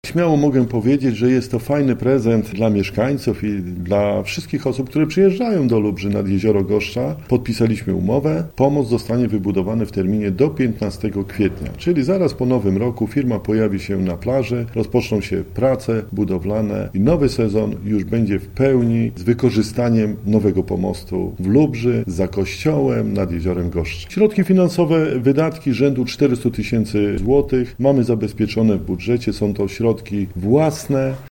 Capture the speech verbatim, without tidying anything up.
Śmiało mogę powiedzieć, że jest to fajny prezent dla mieszkańców i dla wszystkich osób, które przyjeżdżają do Lubrzy nad Jezioro Goszcza. Podpisaliśmy umowę. Pomost zostanie wybudowana w terminie do piętnastego kwietnia, czyli zaraz po nowym roku firma pojawi się na plaży, rozpoczną się prace budowlane i nowy sezon już będzie w pełni z wykorzystaniem nowego pomostu w Lubrzy, za kościołem nad Jeziorem Goszcza. Środki finansowe, wydatki rzędu czterysta tysięcy złotych mamy zabezpieczone w budżecie. Są to środki własne.